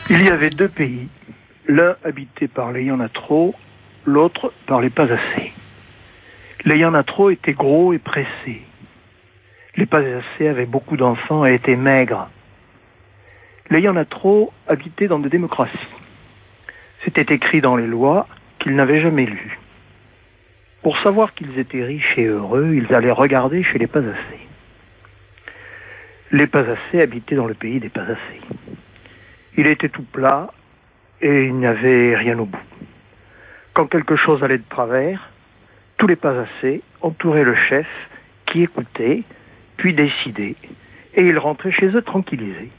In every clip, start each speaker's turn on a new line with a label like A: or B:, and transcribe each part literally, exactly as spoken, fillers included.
A: Il y avait deux pays, l'un habité par les Yanatro, l'autre par les pas assez. Les Yanatro étaient gros et pressés. Les pas assez avaient beaucoup d'enfants et étaient maigres. Les Yanatro habitaient dans des démocraties. C'était écrit dans les lois qu'ils n'avaient jamais lues. Pour savoir qu'ils étaient riches et heureux, ils allaient regarder chez les pas assez. Les pas assez habitaient dans le pays des pas assez. Il était tout plat et il n'y avait rien au bout. Quand quelque chose allait de travers, tous les pas assez entouraient le chef qui écoutait, puis décidait, et ils rentraient chez eux tranquillisés.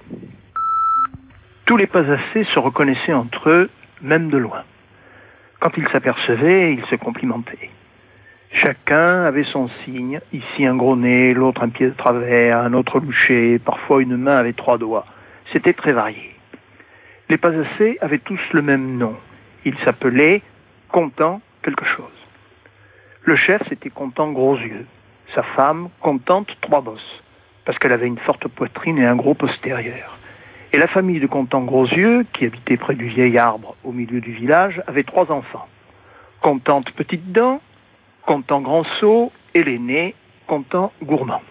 A: Tous les pas assez se reconnaissaient entre eux, même de loin. Quand ils s'apercevaient, ils se complimentaient. Chacun avait son signe, ici un gros nez, l'autre un pied de travers, un autre louché, parfois une main avait trois doigts. C'était très varié. Les pas assez avaient tous le même nom. Ils s'appelaient Content quelque chose. Le chef, c'était Content gros yeux. Sa femme, Contente trois bosses, parce qu'elle avait une forte poitrine et un gros postérieur. Et la famille de Content gros yeux, qui habitait près du vieil arbre au milieu du village, avait trois enfants. Contente petite dent, Content grand seau, et l'aîné, Content gourmand.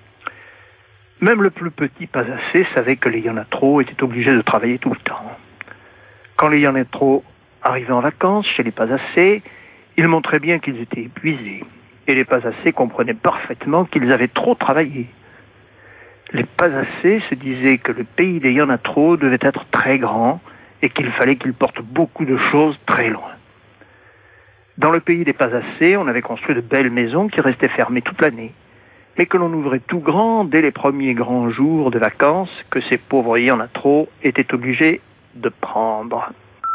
A: Même le plus petit pas assez savait que les Yanatro étaient obligés de travailler tout le temps. Quand les Yanatro arrivaient en vacances chez les pas assez, ils montraient bien qu'ils étaient épuisés. Et les pas assez comprenaient parfaitement qu'ils avaient trop travaillé. Les pas assez se disaient que le pays des Yanatro devait être très grand et qu'il fallait qu'ils portent beaucoup de choses très loin. Dans le pays des pas assez, on avait construit de belles maisons qui restaient fermées toute l'année, mais que l'on ouvrait tout grand dès les premiers grands jours de vacances que ces pauvres Yanatro étaient obligés de prendre.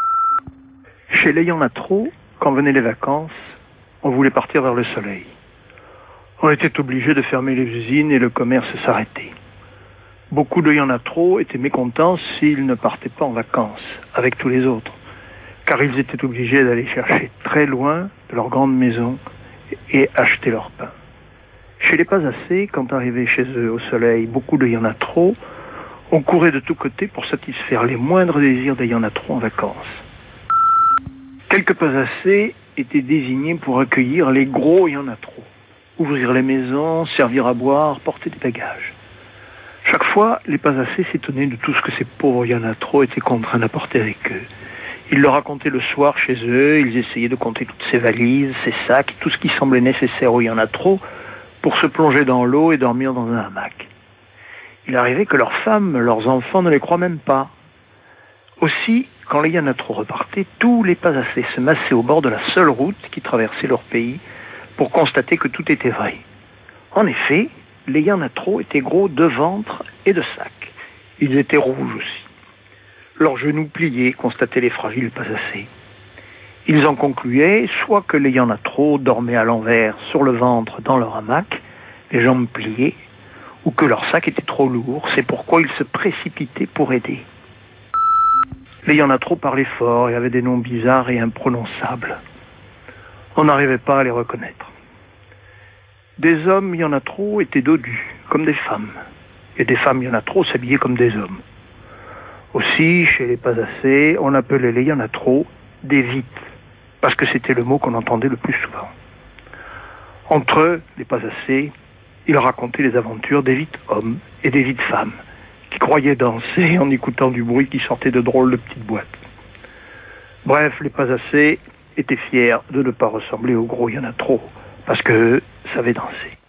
A: Chez les Yanatro, quand venaient les vacances, on voulait partir vers le soleil. On était obligé de fermer les usines et le commerce s'arrêtait. Beaucoup de Yanatro étaient mécontents s'ils ne partaient pas en vacances avec tous les autres, car ils étaient obligés d'aller chercher très loin de leur grande maison et acheter leur pain. Chez les pas assez, quand arrivaient chez eux au soleil beaucoup de Yanatro, on courait de tous côtés pour satisfaire les moindres désirs des Yanatro en vacances. Quelques pas assez étaient désignés pour accueillir les gros Yanatro, ouvrir les maisons, servir à boire, porter des bagages. Chaque fois, les pas assez s'étonnaient de tout ce que ces pauvres Yanatro étaient contraints d'apporter avec eux. Ils le racontaient le soir chez eux, ils essayaient de compter toutes ces valises, ces sacs, tout ce qui semblait nécessaire aux Yanatro pour se plonger dans l'eau et dormir dans un hamac. Il arrivait que leurs femmes, leurs enfants ne les croient même pas. Aussi, quand les Yanatro repartaient, tous les pas assez se massaient au bord de la seule route qui traversait leur pays pour constater que tout était vrai. En effet, les Yanatro étaient gros de ventre et de sac. Ils étaient rouges aussi. Leurs genoux pliés, constataient les fragiles pas assez. Ils en concluaient soit que les Yanatro dormaient à l'envers sur le ventre dans leur hamac, les jambes pliées, ou que leur sac était trop lourd, c'est pourquoi ils se précipitaient pour aider. Les Yanatro parlaient fort et avaient des noms bizarres et imprononçables. On n'arrivait pas à les reconnaître. Des hommes Yanatro étaient dodus, comme des femmes, et des femmes Yanatro s'habillaient comme des hommes. Aussi, chez les pas assez, on appelait les Yanatro des vites, parce que c'était le mot qu'on entendait le plus souvent. Entre eux, les pas assez, ils racontaient les aventures des vites hommes et des vites femmes, qui croyaient danser en écoutant du bruit qui sortait de drôles de petites boîtes. Bref, les pas assez étaient fiers de ne pas ressembler aux gros Yanatro, parce qu'eux savaient danser.